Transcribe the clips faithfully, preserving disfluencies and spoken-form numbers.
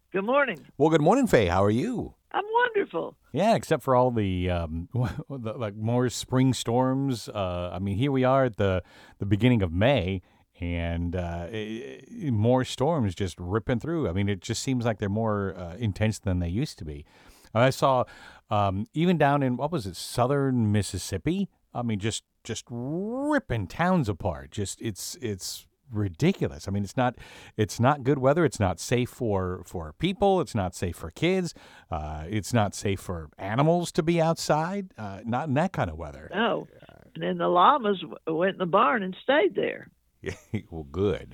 Good morning. Well, good morning, Faye. How are you? I'm wonderful. Yeah, except for all the, um, the like more spring storms. Uh, I mean, here we are at the the beginning of May, and uh, i- i- more storms just ripping through. I mean, it just seems like they're more uh, intense than they used to be. I saw um, even down in what was it, southern Mississippi. I mean, just just ripping towns apart. Just it's it's ridiculous. I mean, it's not it's not good weather. It's not safe for for people. It's not safe for kids. Uh, it's not safe for animals to be outside. Uh, not in that kind of weather. No. And then the llamas w- went in the barn and stayed there. Well, good.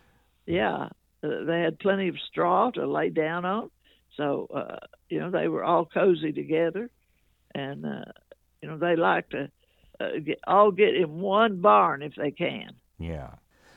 Yeah. Uh, they had plenty of straw to lay down on. So, uh, you know, they were all cozy together. And, uh, you know, they like to uh, get, all get in one barn if they can. Yeah.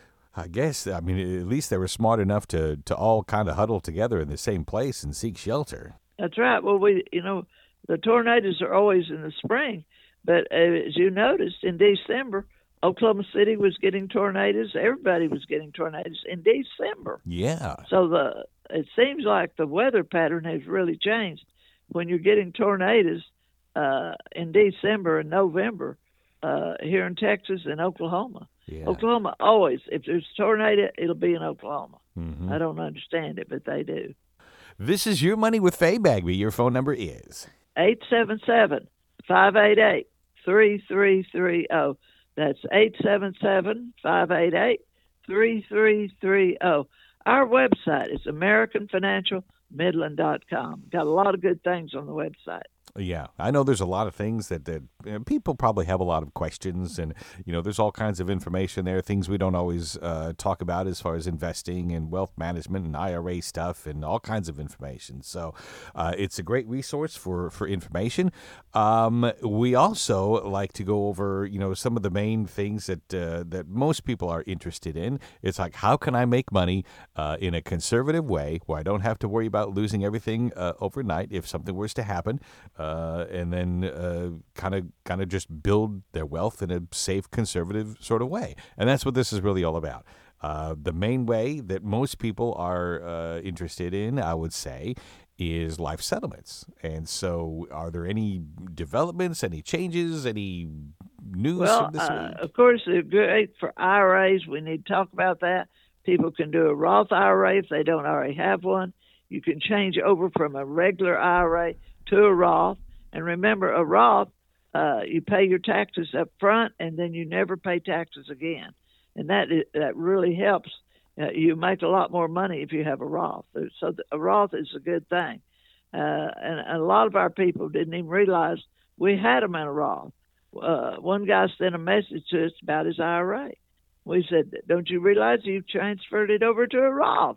I guess, I mean, at least they were smart enough to, to all kind of huddle together in the same place and seek shelter. That's right. Well, we, you know, the tornadoes are always in the spring. But uh, as you noticed, in December, Oklahoma City was getting tornadoes. Everybody was getting tornadoes in December. Yeah. So the it seems like the weather pattern has really changed. When you're getting tornadoes uh, in December and November uh, here in Texas and Oklahoma. Yeah. Oklahoma always, if there's a tornado, it'll be in Oklahoma. Mm-hmm. I don't understand it, but they do. This is Your Money with Faye Bagby. Your phone number is eight seven seven, five eight eight, three three three zero. That's eight seven seven, five eight eight, three three three zero. Our website is american financial midland dot com. Got a lot of good things on the website. Yeah, I know there's a lot of things that, that you know, people probably have a lot of questions, and you know, there's all kinds of information there, things we don't always uh, talk about as far as investing and wealth management and I R A stuff and all kinds of information. So uh, it's a great resource for, for information. Um, we also like to go over, you know, some of the main things that uh, that most people are interested in. It's like, how can I make money uh, in a conservative way where I don't have to worry about losing everything uh, overnight if something was to happen. Uh, and then kind of kind of just build their wealth in a safe, conservative sort of way. And that's what this is really all about. Uh, the main way that most people are uh, interested in, I would say, is life settlements. And so are there any developments, any changes, any news Well, from this uh, week? of course, they're great for I R As. We need to talk about that. People can do a Roth I R A if they don't already have one. You can change over from a regular I R A to a Roth. And remember, a Roth, uh, you pay your taxes up front, and then you never pay taxes again. And that is, that really helps. Uh, you make a lot more money if you have a Roth. So the, a Roth is a good thing. Uh, and, and a lot of our people didn't even realize we had them in a Roth. Uh, one guy sent a message to us about his I R A. We said, don't you realize you've transferred it over to a Roth?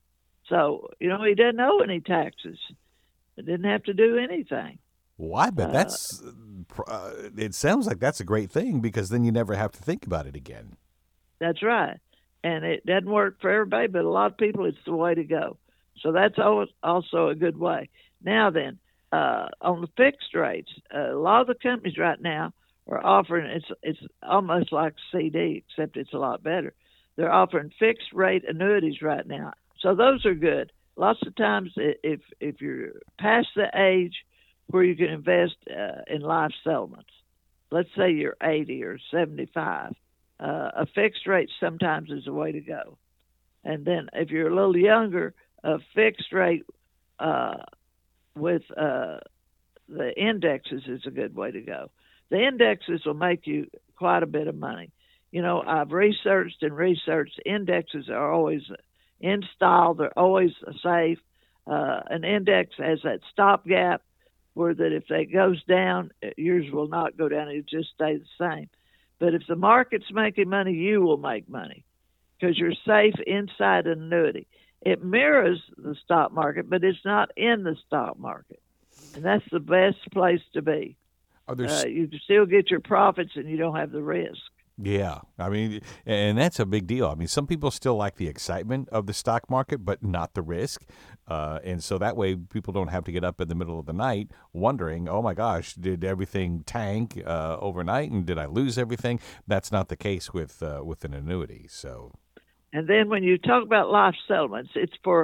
So, you know, he didn't owe any taxes. He didn't have to do anything. Why? But that's, uh, it sounds like that's a great thing because then you never have to think about it again. That's right. And it doesn't work for everybody, but a lot of people, it's the way to go. So that's also a good way. Now then, uh, on the fixed rates, uh, a lot of the companies right now are offering, it's it's almost like C D, except it's a lot better. They're offering fixed rate annuities right now. So those are good. Lots of times, if if you're past the age where you can invest uh, in life settlements, let's say you're eighty or seventy-five, uh, a fixed rate sometimes is the way to go. And then if you're a little younger, a fixed rate uh, with uh, the indexes is a good way to go. The indexes will make you quite a bit of money. You know, I've researched and researched. Indexes are always in style. They're always safe. Uh, an index has that stopgap where that if it goes down, yours will not go down. It'll just stay the same. But if the market's making money, you will make money because you're safe inside an annuity. It mirrors the stock market, but it's not in the stock market. And that's the best place to be. Are there Uh, you still get your profits and you don't have the risk. Yeah, I mean, and that's a big deal. I mean, some people still like the excitement of the stock market, but not the risk. Uh, and so that way people don't have to get up in the middle of the night wondering, oh my gosh, did everything tank uh, overnight and did I lose everything? That's not the case with uh, with an annuity. So, And then when you talk about life settlements, it's for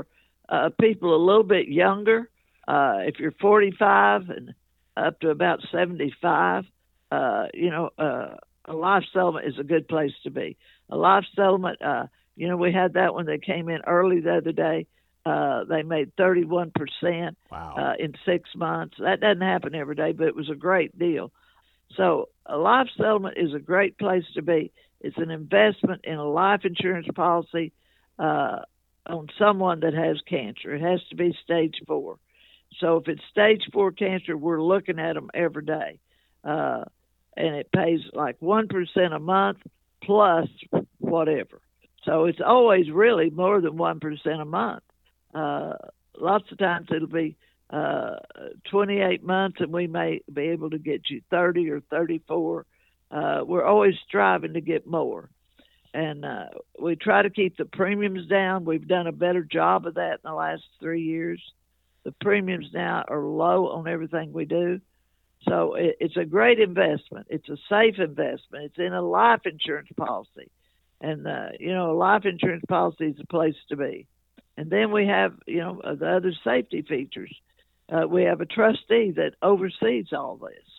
uh, people a little bit younger. Uh, if you're forty-five and up to about seventy-five, uh, you know, uh, a life settlement is a good place to be. A life settlement, uh, you know, we had that when they came in early the other day. Uh, they made thirty-one percent Wow. uh, in six months. That doesn't happen every day, but it was a great deal. So a life settlement is a great place to be. It's an investment in a life insurance policy uh, on someone that has cancer. It has to be stage four. So if it's stage four cancer, we're looking at them every day. Uh, and it pays like one percent a month plus whatever. So it's always really more than one percent a month. Uh, lots of times it'll be uh, twenty-eight months and we may be able to get you thirty or thirty-four. Uh, we're always striving to get more. And uh, we try to keep the premiums down. We've done a better job of that in the last three years. The premiums now are low on everything we do. So it, it's a great investment. It's a safe investment. It's in a life insurance policy. And, uh, you know, a life insurance policy is a place to be. And then we have, you know, the other safety features. Uh, we have a trustee that oversees all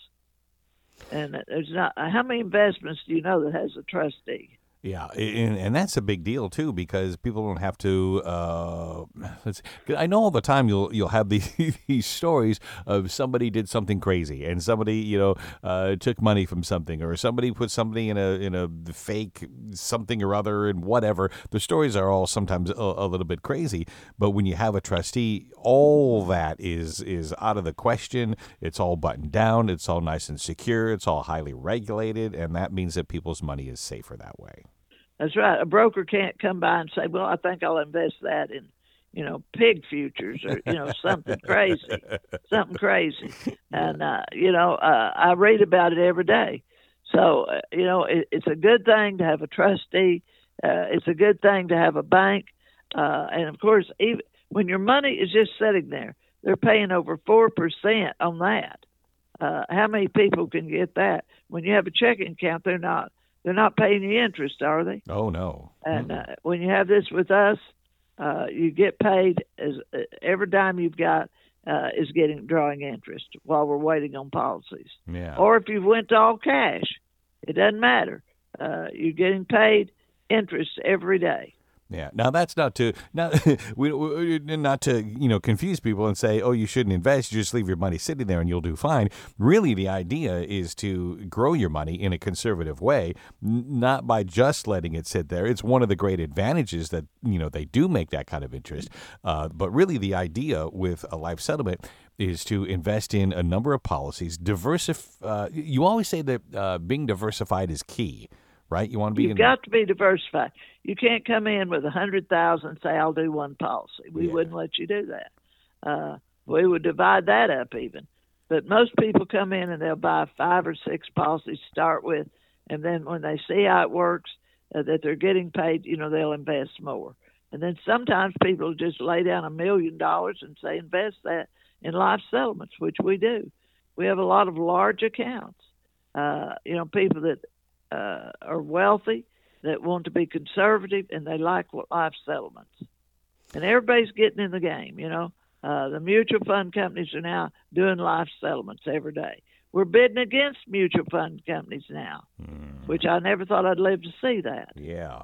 this. And there's not, how many investments do you know that has a trustee? Yeah, and, and that's a big deal too, because people don't have to. Uh, let's, I know all the time you'll you'll have these these stories of somebody did something crazy and somebody you know uh, took money from something, or somebody put somebody in a in a fake something or other and whatever. The stories are all sometimes a, a little bit crazy, but when you have a trustee, all that is is out of the question. It's all buttoned down. It's all nice and secure. It's all highly regulated, and that means that people's money is safer that way. That's right. A broker can't come by and say, well, I think I'll invest that in, you know, pig futures or, you know, something crazy, something crazy. And, uh, you know, uh, I read about it every day. So, uh, you know, it, it's a good thing to have a trustee. Uh, it's a good thing to have a bank. Uh, and, of course, even when your money is just sitting there, they're paying over four percent on that. Uh, how many people can get that? When you have a checking account, they're not. They're not paying you interest, are they? Oh, no. And uh, when you have this with us, uh, you get paid as uh, every dime you've got uh, is getting drawing interest while we're waiting on policies. Yeah. Or if you went to all cash, it doesn't matter. Uh, you're getting paid interest every day. Yeah. Now that's not to not we, we not to you know confuse people and say, oh, you shouldn't invest. You just leave your money sitting there and you'll do fine. Really, the idea is to grow your money in a conservative way, n- not by just letting it sit there. It's one of the great advantages that you know they do make that kind of interest. Uh, but really, the idea with a life settlement is to invest in a number of policies. Diversify. Uh, you always say that uh, being diversified is key. Right? You want to be. You've in got to be diversified. You can't come in with a hundred thousand and say, "I'll do one policy." We Yeah. wouldn't let you do that. Uh, we would divide that up even. But most people come in and they'll buy five or six policies to start with, and then when they see how it works, uh, that they're getting paid, you know, they'll invest more. And then sometimes people just lay down a million dollars and say, "Invest that in life settlements," which we do. We have a lot of large accounts. Uh, you know, people that. Uh, are wealthy, that want to be conservative, and they like life settlements. And everybody's getting in the game, you know. Uh, the mutual fund companies are now doing life settlements every day. We're bidding against mutual fund companies now, mm. which I never thought I'd live to see that. Yeah.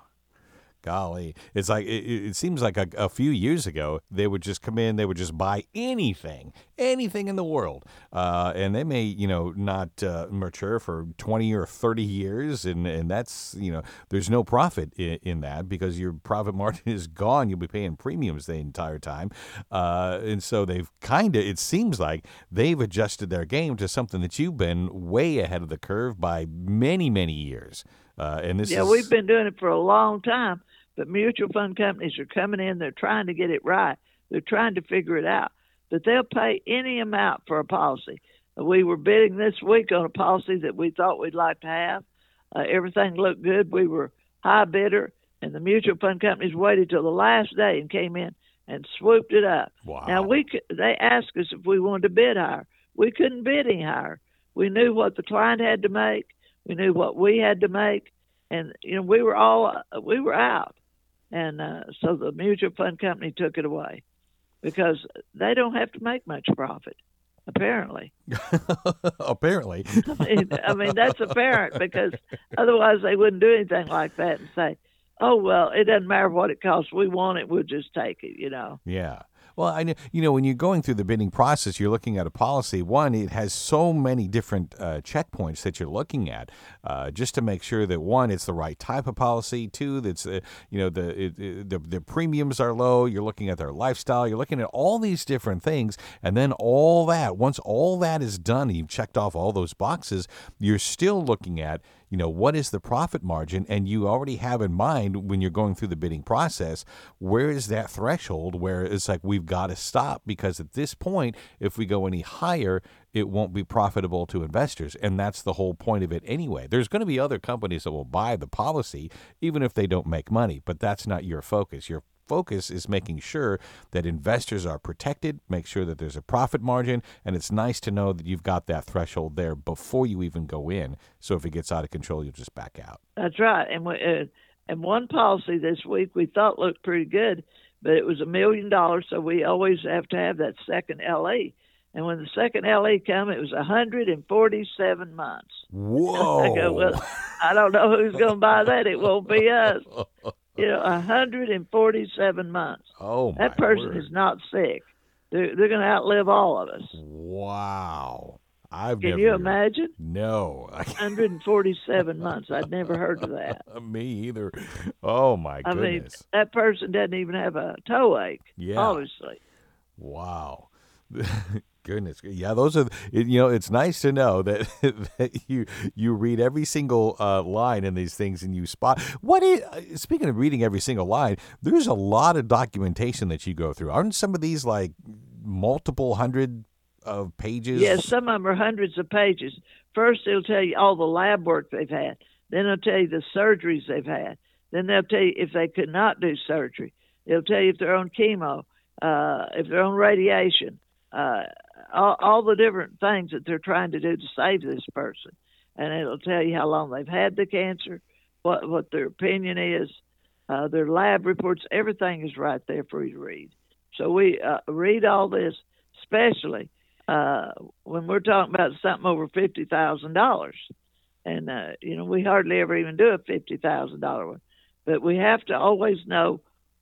Golly, it's like it, it seems like a, a few years ago they would just come in, they would just buy anything, anything in the world, uh, and they may, you know, not uh, mature for twenty or thirty years, and, and that's, you know, there's no profit in, in that because your profit margin is gone. You'll be paying premiums the entire time, uh, and so they've kind of, it seems like they've adjusted their game to something that you've been way ahead of the curve by many, many years. Uh, and this yeah, is... we've been doing it for a long time. But mutual fund companies are coming in. They're trying to get it right. They're trying to figure it out. But they'll pay any amount for a policy. We were bidding this week on a policy that we thought we'd like to have. Uh, everything looked good. We were high bidder, and the mutual fund companies waited till the last day and came in and swooped it up. Wow. Now, we could, they asked us if we wanted to bid higher. We couldn't bid any higher. We knew what the client had to make. We knew what we had to make. And, you know, we were all, we were out. And uh, so the mutual fund company took it away. because they don't have to make much profit, apparently. Apparently. I mean, I mean, that's apparent, because otherwise they wouldn't do anything like that and say, oh, well, it doesn't matter what it costs. We want it. We'll just take it, you know. Yeah. Well, I know, you know, when you're going through the bidding process, you're looking at a policy. One, it has so many different uh, checkpoints that you're looking at, uh, just to make sure that, one, it's the right type of policy. Two, that's uh, you know the, it, it, the the premiums are low. You're looking at their lifestyle. You're looking at all these different things, and then all that. Once all that is done, you've checked off all those boxes. You're still looking at, you know, what is the profit margin, and you already have in mind when you're going through the bidding process, where is that threshold where it's like, we've got to stop, because at this point, if we go any higher, it won't be profitable to investors. And that's the whole point of it anyway. There's going to be other companies that will buy the policy, even if they don't make money, but that's not your focus. Your focus is making sure that investors are protected, make sure that there's a profit margin, and it's nice to know that you've got that threshold there before you even go in. So if it gets out of control, you'll just back out. That's right. And we, uh, and one policy this week we thought looked pretty good, but it was a million dollars, so we always have to have that second L E. And when the second L E come, it was one hundred forty-seven months. Whoa! I go, well, I don't know who's going to buy that. It won't be us. You know, one hundred forty-seven months. Oh, my That person word. is not sick. They're, they're going to outlive all of us. Wow. I've Can never, you imagine? No. one hundred forty-seven months. I'd never heard of that. Me either. Oh, my I mean, goodness. that person doesn't even have a toe ache, Yeah. obviously. Wow. Goodness. Yeah, those are, you know, it's nice to know that, that you you read every single uh, line in these things and you spot. What is, speaking of reading every single line, there's a lot of documentation that you go through. Aren't some of these like multiple hundred of pages? Yes, some of them are hundreds of pages. First, it'll tell you all the lab work they've had. Then it'll tell you the surgeries they've had. Then they'll tell you if they could not do surgery. It'll tell you if they're on chemo, uh, if they're on radiation, uh, all, all the different things that they're trying to do to save this person. And it'll tell you how long they've had the cancer, what what their opinion is, uh, their lab reports. Everything is right there for you to read. So we uh, read all this, especially uh, when we're talking about something over fifty thousand dollars. And, uh, you know, we hardly ever even do a fifty thousand dollars one. But we have to always know,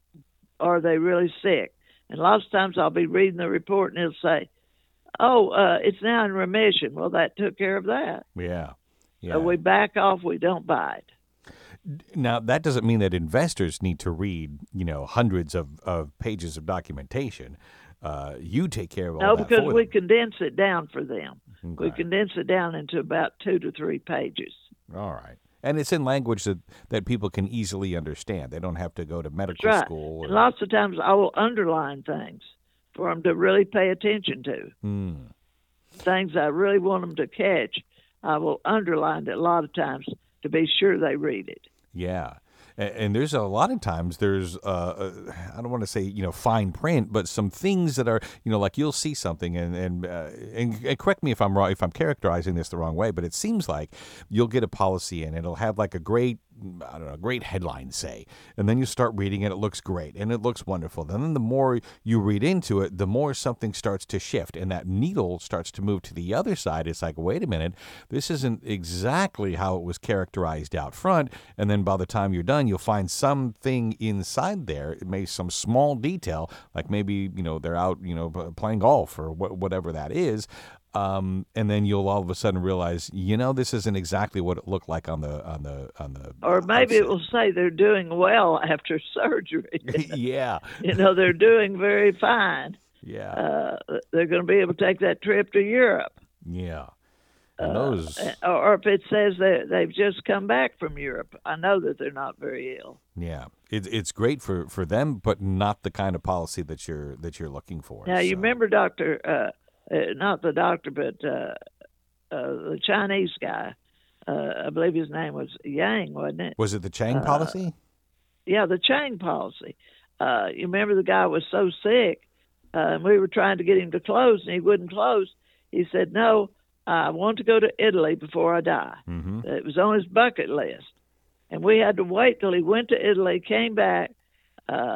are they really sick? And lots of times I'll be reading the report and it'll say, oh, uh, it's now in remission. Well, that took care of that. Yeah. Yeah. So we back off. We don't buy it. Now, that doesn't mean that investors need to read, you know, hundreds of, of pages of documentation. Uh, you take care of all No, that because for we them. condense it down for them. Okay. We condense it down into about two to three pages. All right. And it's in language that, that people can easily understand. They don't have to go to medical That's right. school. Or... And lots of times I will underline things for them to really pay attention to. Hmm. Things I really want them to catch, I will underline it a lot of times to be sure they read it. Yeah. And, and there's a lot of times there's, uh, uh, I don't want to say, you know, fine print, but some things that are, you know, like you'll see something and, and, uh, and, and correct me if I'm wrong, if I'm characterizing this the wrong way, but it seems like you'll get a policy and it'll have like a great, I don't know, a great headline, say, and then you start reading it, it looks great and it looks wonderful. And then the more you read into it, the more something starts to shift and that needle starts to move to the other side. It's like, wait a minute, this isn't exactly how it was characterized out front. And then by the time you're done, you'll find something inside there. It may some small detail, like maybe, you know, they're out, you know, playing golf or wh- whatever that is. Um, and then you'll all of a sudden realize, you know, this isn't exactly what it looked like on the on the on the. Or maybe outside. it will say they're doing well after surgery. Yeah. You know, they're doing very fine. Yeah. Uh, they're going to be able to take that trip to Europe. Yeah. And those. Uh, or if it says that they've just come back from Europe, I know that they're not very ill. Yeah, it, it's great for, for them, but not the kind of policy that you're that you're looking for. Now, you so. remember Doctor Uh, Uh, not the doctor, but uh, uh, the Chinese guy. Uh, I believe his name was Yang, wasn't it? Was it the Chang Uh, policy? Yeah, the Chang policy. Uh, you remember the guy was so sick, uh, and we were trying to get him to close, and he wouldn't close. He said, no, I want to go to Italy before I die. Mm-hmm. It was on his bucket list. And we had to wait till he went to Italy, came back, uh,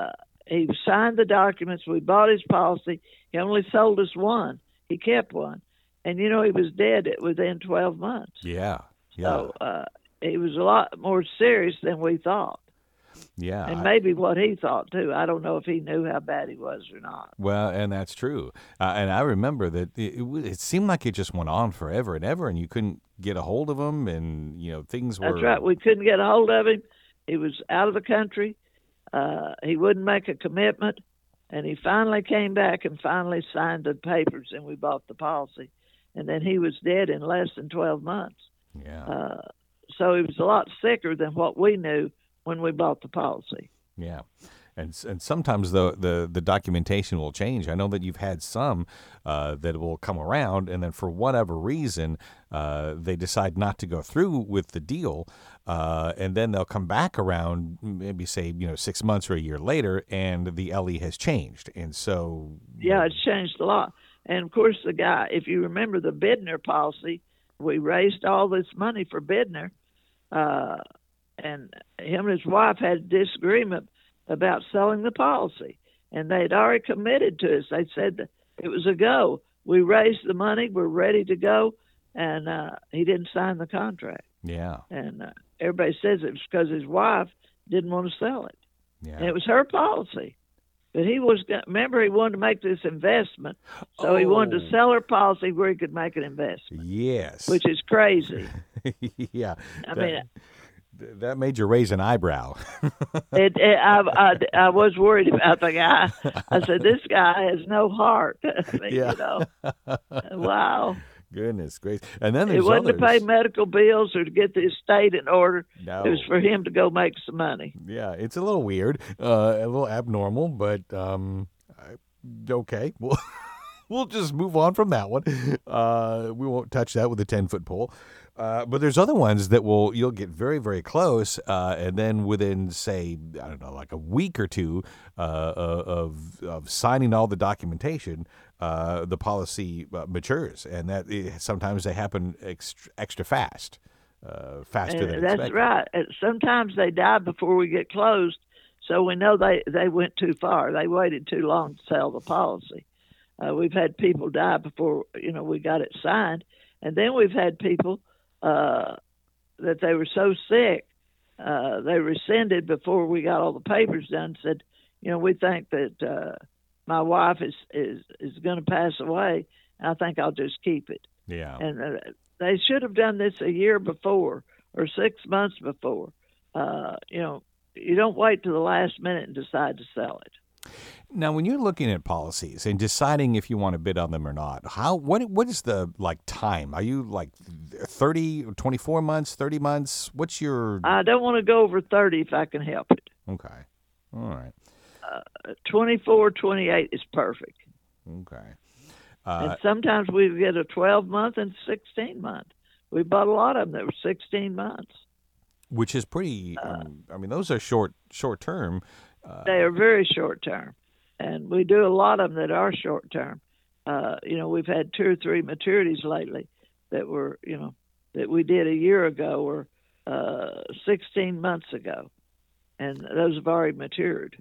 he signed the documents. We bought his policy. He only sold us one. He kept one. And, you know, he was dead within twelve months. Yeah, yeah. So uh, he was a lot more serious than we thought. Yeah. And maybe what he thought, too. I don't know if he knew how bad he was or not. Well, and that's true. Uh, and I remember that it, it, it seemed like it just went on forever and ever, and you couldn't get a hold of him, and, you know, things were... That's right. We couldn't get a hold of him. He was out of the country. Uh, he wouldn't make a commitment. And he finally came back and finally signed the papers, and we bought the policy. And then he was dead in less than twelve months. Yeah. Uh, so he was a lot sicker than what we knew when we bought the policy. Yeah. And and sometimes the, the, the documentation will change. I know that you've had some uh, that will come around, and then for whatever reason, uh, they decide not to go through with the deal, uh, and then they'll come back around, maybe say, you know, six months or a year later, and the L E has changed. And so... Yeah, it's changed a lot. And, of course, the guy, if you remember the Bidner policy, we raised all this money for Bidner, uh, and him and his wife had a disagreement about selling the policy. And they'd already committed to us. They said that it was a go. We raised the money. We're ready to go. And uh, he didn't sign the contract. Yeah. And uh, everybody says it was because his wife didn't want to sell it. Yeah. And it was her policy. But he was, remember, he wanted to make this investment. So oh. he wanted to sell her policy where he could make an investment. Yes. Which is crazy. Yeah. I that, mean, that made you raise an eyebrow. it, it, I, I, I was worried about the guy. I said, this guy has no heart. I mean, yeah. You know, wow. Goodness gracious. And then there's It wasn't others. to pay medical bills or to get the estate in order. No. It was for him to go make some money. Yeah, it's a little weird, uh, a little abnormal, but um, I- okay. We'll, we'll just move on from that one. Uh, we won't touch that with a ten-foot pole. Uh, but there's other ones that will you'll get very, very close, uh, and then within, say, I don't know, like a week or two uh, of of signing all the documentation, uh, the policy uh, matures, and that it, sometimes they happen extra, extra fast, uh, faster And than that's expected. right. And sometimes they die before we get closed, so we know they, they went too far. They waited too long to sell the policy. Uh, we've had people die before, you know, we got it signed, and then we've had people uh, that they were so sick, uh, they rescinded before we got all the papers done. Said, you know, we think that uh, my wife is is is going to pass away, and I think I'll just keep it. Yeah. And uh, they should have done this a year before or six months before. Uh, you know, you don't wait to the last minute and decide to sell it. Now, when you're looking at policies and deciding if you want to bid on them or not, how what what is the like time? Are you like thirty, twenty-four months, thirty months? What's your I don't want to go over thirty if I can help it. Okay. All right. Uh, twenty-four, twenty-eight is perfect. Okay. And Uh, sometimes we get a twelve month and sixteen month. We bought a lot of them that were sixteen months. which is pretty um, I mean those are short short term. Uh, They are very short term. And we do a lot of them that are short term. Uh, you know, we've had two or three maturities lately that were, you know, that we did a year ago or uh, sixteen months ago. And those have already matured.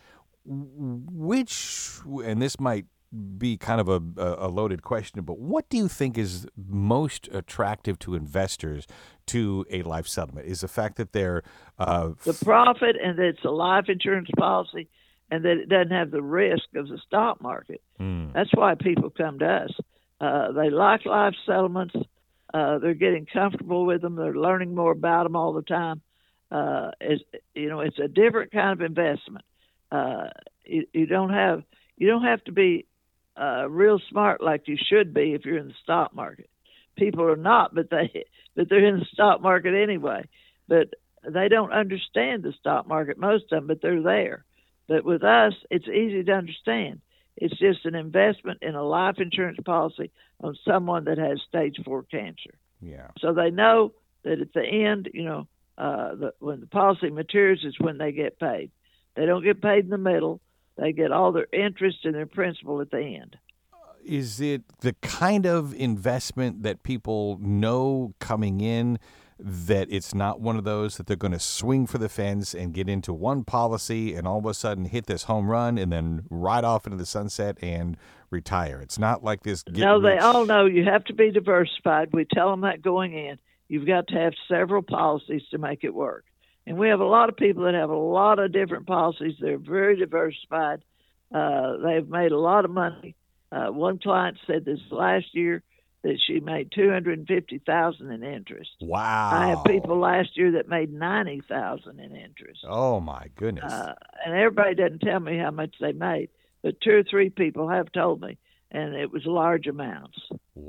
which and this might be kind of a, a loaded question, but what do you think is most attractive to investors to a life settlement? Is the fact that they're uh, The profit and that it's a life insurance policy and that it doesn't have the risk of the stock market. mm, That's why people come to us. Uh, they like life settlements. Uh, they're getting comfortable with them. They're learning more about them all the time. Uh, it's, you know, it's a different kind of investment. Uh, you, you don't have you don't have to be uh, real smart like you should be if you're in the stock market. People are not, but they but they're in the stock market anyway. But they don't understand the stock market, most of them, but they're there. But with us, it's easy to understand. It's just an investment in a life insurance policy on someone that has stage four cancer. yeah. So they know that at the end, you know, uh, the, when the policy matures is when they get paid. They don't get paid in the middle. They get all their interest and their principal at the end. Is it the kind of investment that people know coming in that it's not one of those that they're going to swing for the fence and get into one policy and all of a sudden hit this home run and then ride off into the sunset and retire. It's not like this. Get no, they rich. all know you have to be diversified. We tell them that going in. You've got to have several policies to make it work. And we have a lot of people that have a lot of different policies. They're very diversified. Uh, they've made a lot of money. Uh, one client said this last year that she made two hundred fifty thousand dollars in interest. Wow. I have people last year that made ninety thousand dollars in interest. Oh, my goodness. Uh, and everybody doesn't tell me how much they made, but two or three people have told me, and it was large amounts.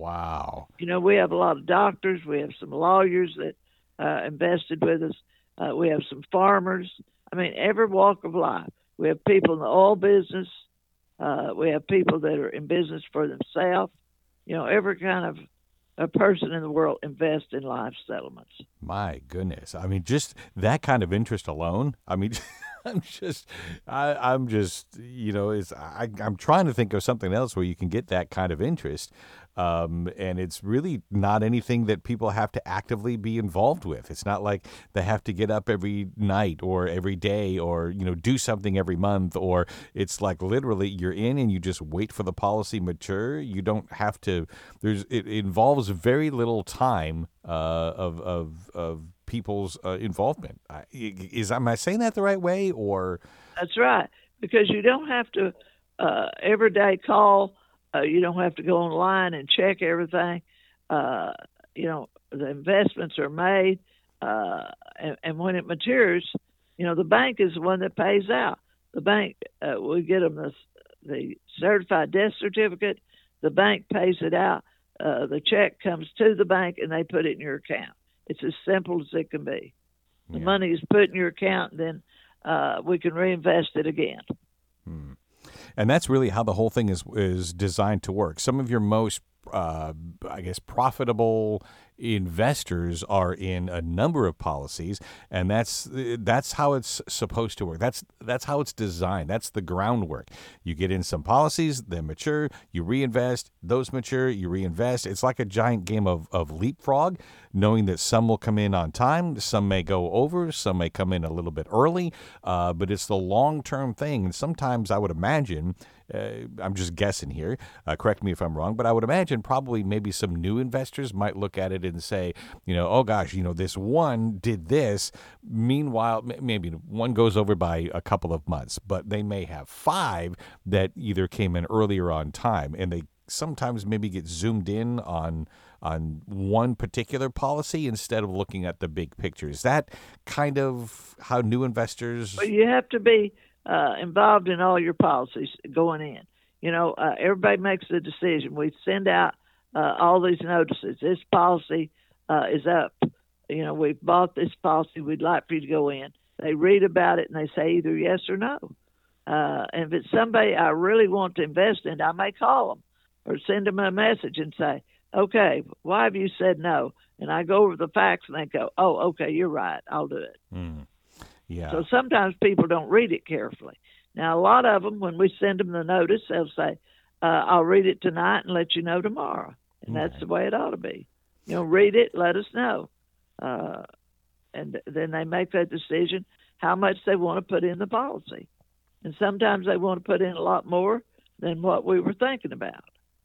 Wow. You know, we have a lot of doctors. We have some lawyers that uh, invested with us. Uh, we have some farmers. I mean, every walk of life. We have people in the oil business. Uh, we have people that are in business for themselves. You know, every kind of a person in the world invests in life settlements. My goodness. I mean, just that kind of interest alone. I mean, I'm just, I, I'm just, you know, it's, I, I'm trying to think of something else where you can get that kind of interest. Um, and it's really not anything that people have to actively be involved with. It's not like they have to get up every night or every day or, you know, do something every month, or it's like literally you're in and you just wait for the policy mature. You don't have to, there's, it involves very little time uh, of, of, of people's uh, involvement. Is, am I saying that the right way, or? That's right, because you don't have to uh, every day call. Uh, you don't have to go online and check everything. Uh, you know, the investments are made, uh, and, and when it matures, you know, the bank is the one that pays out. The bank, uh, we get them the, the certified death certificate. The bank pays it out. Uh, the check comes to the bank, and they put it in your account. It's as simple as it can be. The Yeah. money is put in your account, and then uh, we can reinvest it again. Hmm. And that's really how the whole thing is is designed to work. Some of your most, uh, I guess, profitable investors are in a number of policies, and that's that's how it's supposed to work. That's that's how it's designed. That's the groundwork. You get in some policies, they mature, you reinvest, those mature, you reinvest. It's like a giant game of, of leapfrog, knowing that some will come in on time, some may go over, some may come in a little bit early, uh, but it's the long-term thing. And sometimes I would imagine, Uh, I'm just guessing here, uh, correct me if I'm wrong, but I would imagine probably maybe some new investors might look at it and say, you know, oh gosh, you know, this one did this. Meanwhile, m- maybe one goes over by a couple of months, but they may have five that either came in earlier on time, and they sometimes maybe get zoomed in on on one particular policy instead of looking at the big picture. Is that kind of how new investors? Well, you have to be Uh, involved in all your policies going in. You know, uh, everybody makes the decision. We send out uh, all these notices. This policy uh, is up. You know, we've bought this policy. We'd like for you to go in. They read about it and they say either yes or no. Uh, and if it's somebody I really want to invest in, I may call them or send them a message and say, okay, why have you said no? And I go over the facts and they go, oh, okay, you're right. I'll do it. Mm. Yeah. So sometimes people don't read it carefully. Now, a lot of them, when we send them the notice, they'll say, uh, I'll read it tonight and let you know tomorrow. And Okay. that's the way it ought to be. You know, read it, let us know. Uh, and then they make that decision how much they want to put in the policy. And sometimes they want to put in a lot more than what we were thinking about.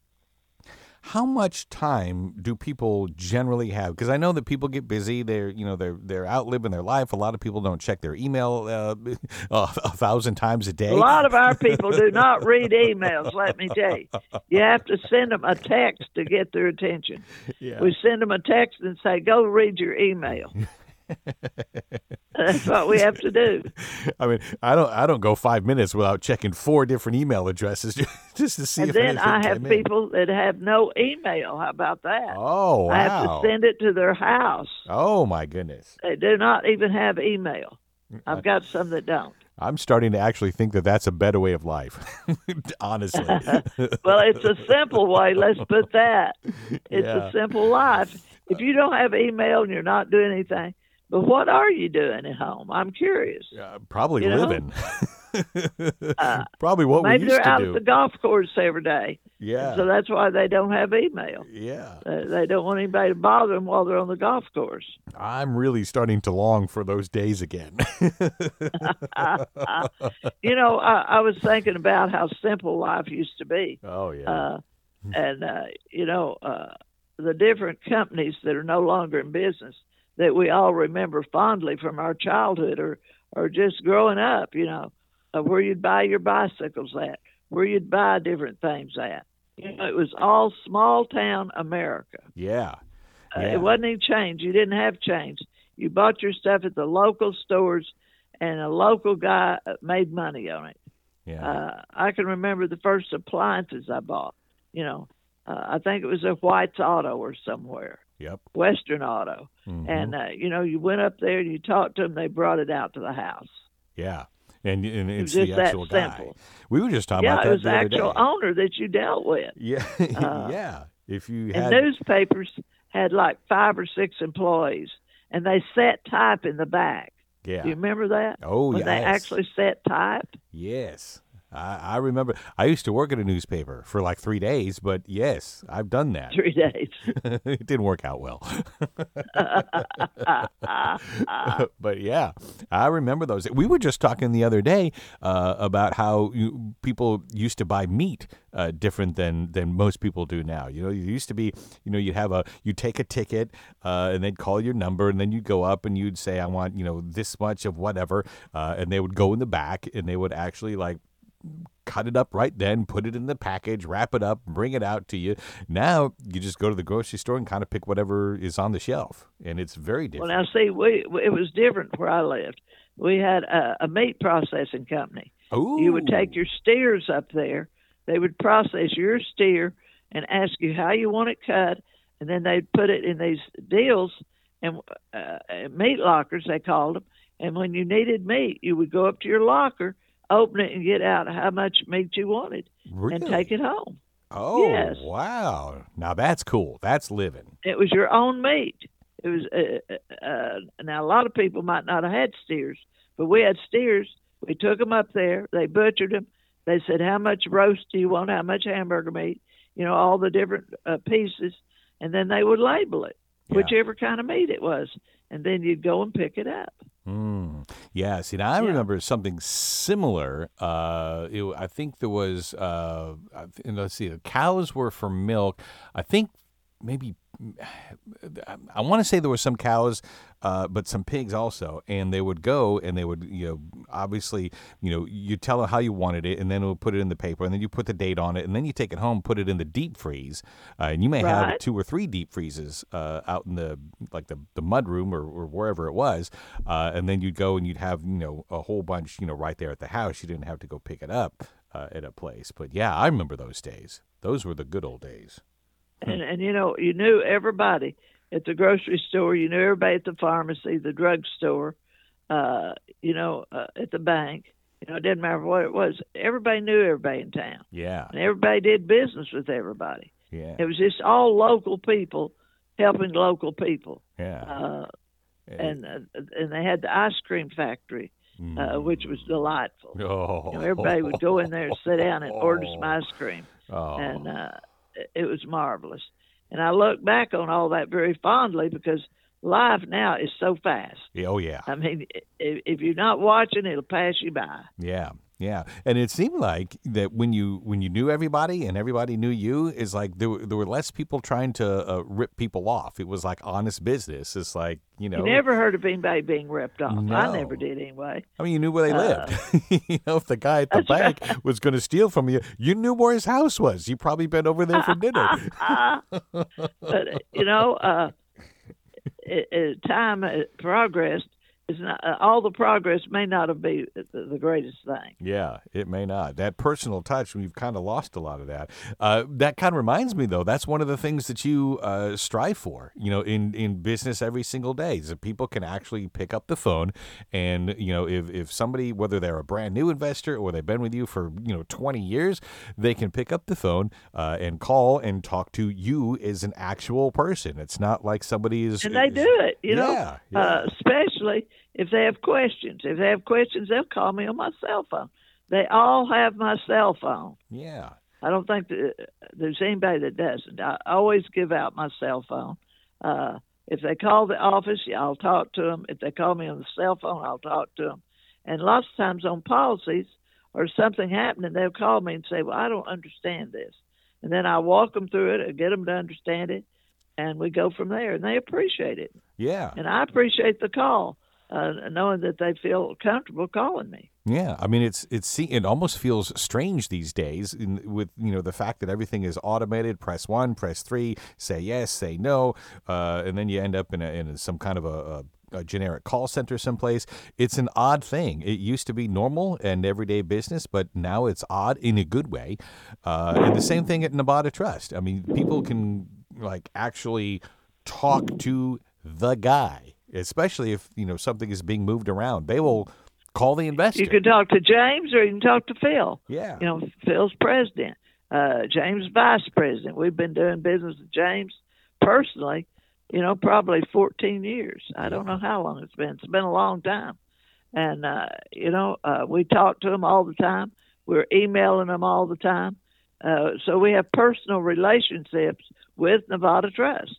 How much time do people generally have? Because I know that people get busy. They're, you know, they're they're out living their life. A lot of people don't check their email uh, a thousand times a day. A lot of our people do not read emails, let me tell you. You have to send them a text to get their attention. Yeah. We send them a text and say, go read your email. That's what we have to do. I mean, I don't I don't go five minutes without checking four different email addresses just to see And if then anything I have came in. people that have no email. How about that? Oh, wow. I have to send it to their house. Oh, my goodness. They do not even have email. I've got some that don't. I'm starting to actually think that that's a better way of life, honestly. Well, it's a simple way. Let's put that. It's Yeah. a simple life. If you don't have email and you're not doing anything, but what are you doing at home? I'm curious. Uh, probably You know? living. Uh, Probably what we maybe used they're to out do. at the golf course every day. Yeah. And so that's why they don't have email. Yeah. Uh, they don't want anybody to bother them while they're on the golf course. I'm really starting to long for those days again. uh, uh, you know, I, I was thinking about how simple life used to be. Oh, yeah. Uh, and, uh, you know, uh, the different companies that are no longer in business that we all remember fondly from our childhood or, or just growing up, you know, uh, where you'd buy your bicycles at, where you'd buy different things at. You know, it was all small town America. Yeah. Uh, yeah. it wasn't any change. You didn't have change. You bought your stuff at the local stores, and a local guy made money on it. Yeah. Uh, I can remember the first appliances I bought. You know, uh, I think it was a White's Auto or somewhere. Yep. Western Auto. Mm-hmm. And, uh, you know, you went up there and you talked to them. They brought it out to the house. Yeah. And, and it's it was the just actual that guy. simple. We were just talking yeah, about that it was the the other actual day. owner that you dealt with. Yeah. Uh, yeah. If you and had newspapers had like five or six employees, and they set type in the back. Yeah. Do you remember that? Oh, when yes. they actually set type? Yes. I, I remember. I used to work at a newspaper for like three days, but yes, I've done that. Three days. It didn't work out well. But yeah, I remember those. We were just talking the other day uh, about how you, people used to buy meat uh, different than than most people do now. You know, you used to be, you know, you'd have a, you'd take a ticket uh, and they'd call your number, and then you'd go up and you'd say, I want, you know, this much of whatever, uh, and they would go in the back and they would actually like cut it up right then, put it in the package, wrap it up, bring it out to you. Now you just go to the grocery store and kind of pick whatever is on the shelf, and it's very different. Well, now see, we it was different where I lived. We had a, a meat processing company. Ooh. You would take your steers up there. They would process your steer and ask you how you want it cut, and then they'd put it in these deals and uh, meat lockers, they called them. And when you needed meat, you would go up to your locker, open it, and get out how much meat you wanted, Really? and take it home. Oh, yes. Wow. Now that's cool. That's living. It was your own meat. It was uh, uh, now a lot of people might not have had steers, but we had steers. We took them up there. They butchered them. They said, how much roast do you want? How much hamburger meat? You know, all the different uh, pieces. And then they would label it, Yeah. whichever kind of meat it was. And then you'd go and pick it up. Mm. Yeah. See, now I Yeah. remember something similar. Uh, it, I think there was, uh, I th- let's see, the cows were for milk. I think maybe, I want to say there were some cows, uh, but some pigs also. And they would go and they would, you know, obviously, you know, you tell them how you wanted it, and then we'll put it in the paper, and then you put the date on it, and then you take it home, put it in the deep freeze. Uh, and you may have Right. two or three deep freezes uh, out in the, like the, the mud room or, or wherever it was. Uh, and then you'd go and you'd have, you know, a whole bunch, you know, right there at the house. You didn't have to go pick it up uh, at a place. But yeah, I remember those days. Those were the good old days. And, and, you know, you knew everybody at the grocery store. You knew everybody at the pharmacy, the drugstore, uh, you know, uh, at the bank. You know, it didn't matter what it was. Everybody knew everybody in town. Yeah. And everybody did business with everybody. Yeah. It was just all local people helping local people. Yeah. Uh, Eh, and uh, and they had the ice cream factory, uh, which was delightful. Oh. You know, everybody would go in there and sit down and order some ice cream. Oh. And uh, it was marvelous. And I look back on all that very fondly because life now is so fast. Yeah, oh, yeah. I mean, if, if you're not watching, it'll pass you by. Yeah. Yeah, and it seemed like that when you when you knew everybody and everybody knew you, is like there were, there were less people trying to uh, rip people off. It was like honest business. It's like, you know, You never heard of anybody being ripped off. No. I never did anyway. I mean, you knew where they Uh, lived. You know, if the guy at the That's bank right. was going to steal from you, you knew where his house was. You probably been over there for dinner. But, you know, uh, it, it, time uh, progressed. Is not, uh, all the progress may not have been the, the greatest thing. Yeah, it may not. That personal touch, we've kind of lost a lot of that. Uh, that kind of reminds me, though, that's one of the things that you uh, strive for, you know, in, in business every single day, is that people can actually pick up the phone and, you know, if, if somebody, whether they're a brand new investor or they've been with you for, you know, twenty years, they can pick up the phone uh, and call and talk to you as an actual person. It's not like somebody is... And they is- do it, you Yeah, know, yeah. Uh, especially if they have questions. If they have questions, they'll call me on my cell phone. They all have my cell phone. Yeah. I don't think that there's anybody that doesn't. I always give out my cell phone. Uh, if they call the office, yeah, I'll talk to them. If they call me on the cell phone, I'll talk to them. And lots of times on policies or something happening, they'll call me and say, well, I don't understand this. And then I walk them through it and get them to understand it, and we go from there. And they appreciate it. Yeah. And I appreciate the call, uh, knowing that they feel comfortable calling me. Yeah, I mean it's it's it almost feels strange these days in, with you know the fact that everything is automated. Press one, press three, say yes, say no, uh, and then you end up in a, in some kind of a, a, a generic call center someplace. It's an odd thing. It used to be normal and everyday business, but now it's odd in a good way. Uh, and the same thing at Nevada Trust. I mean, people can like actually talk to the guy, especially if you know something is being moved around. They will call the investor. You can talk to James or you can talk to Phil. Yeah. You know, Phil's president. Uh, James vice president. We've been doing business with James personally, you know, probably fourteen years. I don't know how long it's been. It's been a long time. And, uh, you know, uh, we talk to them all the time. We're emailing them all the time. Uh, so we have personal relationships with Nevada Trust.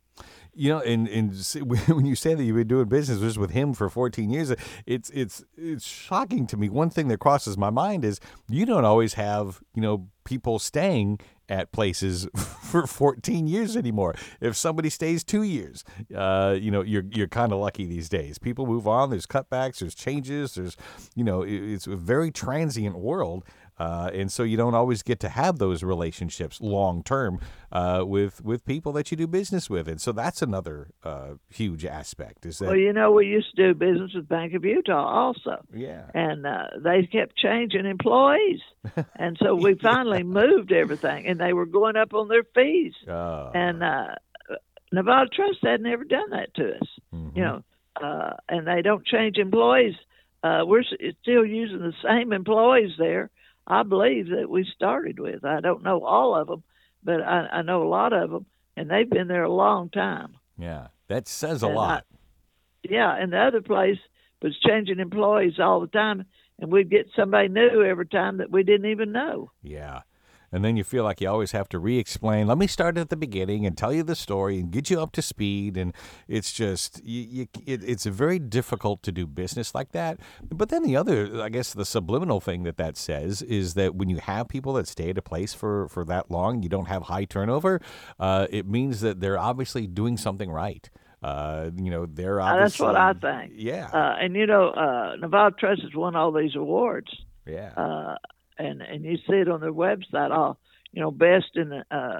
You know, and, and when you say that you've been doing business just with him for fourteen years, it's it's it's shocking to me. One thing that crosses my mind is you don't always have, you know, people staying at places for fourteen years anymore. If somebody stays two years, uh, you know, you're you're kind of lucky these days. People move on. There's cutbacks. There's changes. There's, you know, it's a very transient world. Uh, and so you don't always get to have those relationships long term uh, with with people that you do business with, and so that's another uh, huge aspect. Is that? Well, you know, we used to do business with Bank of Utah also, Yeah. and uh, they kept changing employees, and so we finally moved everything, and they were going up on their fees, Uh, and uh, Nevada Trust had never done that to us, mm-hmm. you know, uh, and they don't change employees. Uh, we're s- still using the same employees there. I believe that we started with. I don't know all of them, but I, I know a lot of them, and they've been there a long time. Yeah, that says a And lot. I, yeah, and the other place was changing employees all the time, and we'd get somebody new every time that we didn't even know. Yeah. And then you feel like you always have to re-explain. Let me start at the beginning and tell you the story and get you up to speed. And it's just, you, you, it, it's very difficult to do business like that. But then the other, I guess the subliminal thing that that says is that when you have people that stay at a place for, for that long, you don't have high turnover, uh, it means that they're obviously doing something right. Uh, you know, they're obviously. Uh, that's what I think. Yeah. Uh, and, you know, uh, Nevada Trust has won all these awards. Yeah. Uh, and and you see it on their website, all you know, best in uh,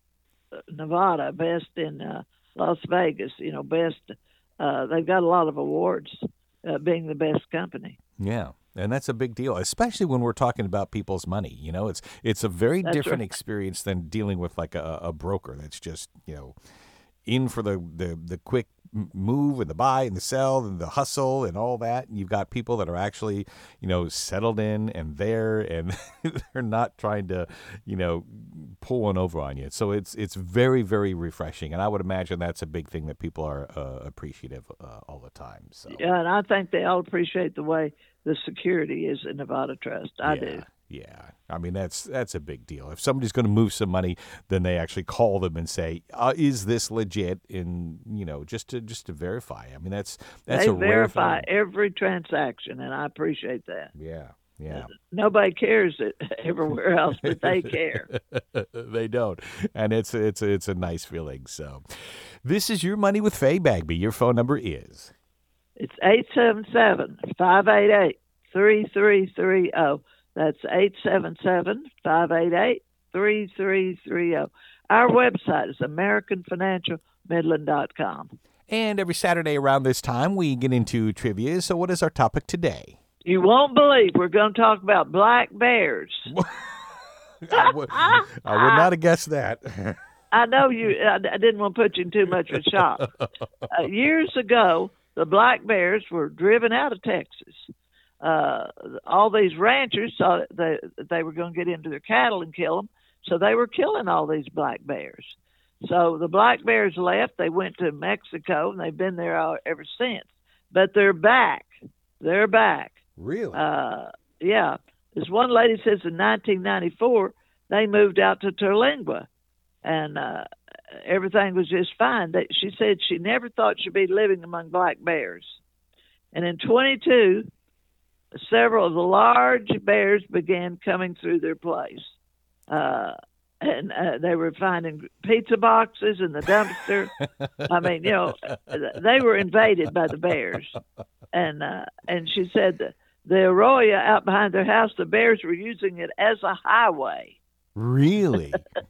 Nevada, best in uh, Las Vegas, you know, best. Uh, they've got a lot of awards, uh, being the best company. Yeah, and that's a big deal, especially when we're talking about people's money. You know, it's it's a very That's different right. experience than dealing with like a, a broker that's just, you know, in for the, the, the quick m- move and the buy and the sell and the hustle and all that. And you've got people that are actually, you know, settled in and there, and they're not trying to, you know, pull one over on you. So it's it's very, very refreshing. And I would imagine that's a big thing that people are uh, appreciative uh, all the time. So Yeah, and I think they all appreciate the way the security is in Nevada Trust. I yeah. do. Yeah, I mean that's that's a big deal. If somebody's going to move some money, then they actually call them and say, uh, "Is this legit?" And you know, just to just to verify. I mean, that's that's They a rare verify thing. every transaction, and I appreciate that. Yeah, yeah. Nobody cares it everywhere else, but they care. They don't, and it's it's it's a nice feeling. So, this is Your Money with Faye Bagby. Your phone number is It's eight seven seven, five eight eight, three three three zero. That's eight seven seven, five eight eight, three three three zero. Our website is american financial midland dot com. And every Saturday around this time, we get into trivia. So, what is our topic today? You won't believe we're going to talk about black bears. I, would, I would not have guessed that. I know you. I, I didn't want to put you in too much of a shock. Uh, years ago, the black bears were driven out of Texas. Uh, all these ranchers saw that they, they were going to get into their cattle and kill them, so they were killing all these black bears. So the black bears left. They went to Mexico, and they've been there all, ever since. But they're back. They're back. Really? Uh, yeah. This one lady says in nineteen ninety-four they moved out to Terlingua, and uh, everything was just fine. They, she said she never thought she'd be living among black bears. And in twenty-two, several of the large bears began coming through their place. Uh, and uh, they were finding pizza boxes in the dumpster. I mean, you know, they were invaded by the bears. And uh, and she said the, the arroyo out behind their house, the bears were using it as a highway. Really?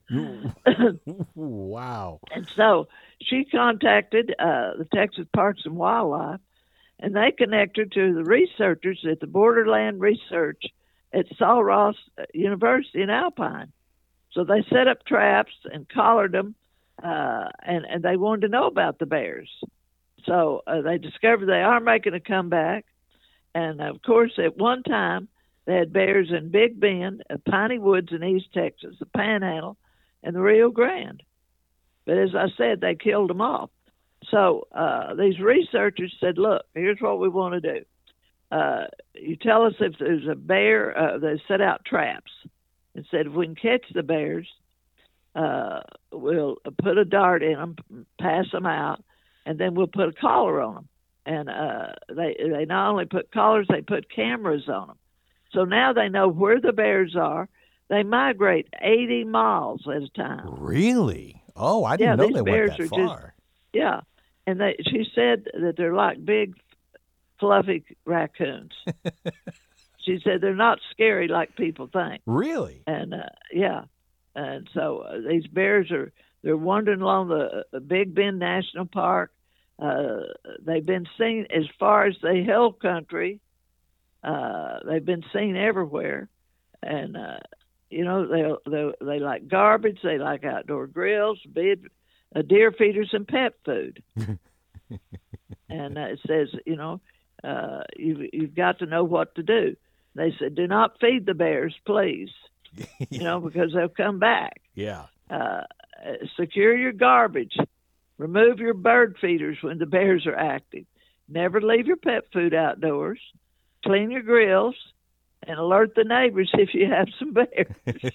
Wow. And so she contacted uh, the Texas Parks and Wildlife, and they connected to the researchers at the Borderland Research at Sul Ross University in Alpine. So they set up traps and collared them, uh, and, and they wanted to know about the bears. So uh, they discovered they are making a comeback. And, of course, at one time, they had bears in Big Bend, uh, Piney Woods in East Texas, the Panhandle, and the Rio Grande. But as I said, they killed them off. So uh, these researchers said, look, here's what we want to do. Uh, you tell us if there's a bear. Uh, they set out traps and said if we can catch the bears, uh, we'll put a dart in them, pass them out, and then we'll put a collar on them. And uh, they they not only put collars, they put cameras on them. So now they know where the bears are. They migrate eighty miles at a time. Really? Oh, I didn't yeah, know these they bears went that are far. Just, yeah, and they, she said that they're like big, fluffy raccoons. She said they're not scary like people think. Really? And uh, yeah, and so uh, these bears are they're wandering along the uh, Big Bend National Park. Uh, they've been seen as far as the hill country. Uh, they've been seen everywhere, and uh, you know they they they like garbage. They like outdoor grills, bed, uh, deer feeders, and pet food. And uh, it says, you know, uh, you you've got to know what to do. They said, do not feed the bears, please. You know, because they'll come back. Yeah. Uh, secure your garbage. Remove your bird feeders when the bears are active. Never leave your pet food outdoors. Clean your grills and alert the neighbors if you have some bears.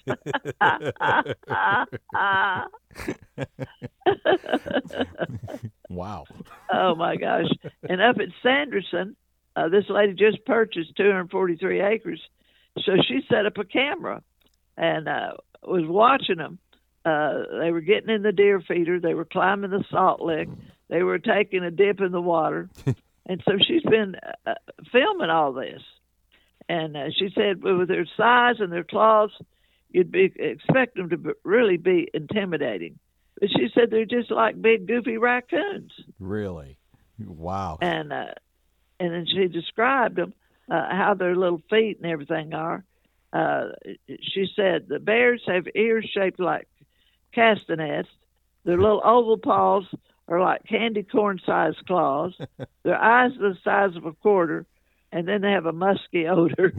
Wow. Oh, my gosh. And up at Sanderson, uh, this lady just purchased two hundred forty-three acres. So she set up a camera and uh, was watching them. Uh, they were getting in the deer feeder. They were climbing the salt lick. They were taking a dip in the water. And so she's been uh, filming all this. And uh, she said with their size and their claws, you'd be expect them to be, really be intimidating. But she said they're just like big, goofy raccoons. Really? Wow. And uh, and then she described them, uh, how their little feet and everything are. Uh, she said the bears have ears shaped like castanets. Their little oval paws are like candy corn-sized claws. Their eyes are the size of a quarter, and then they have a musky odor.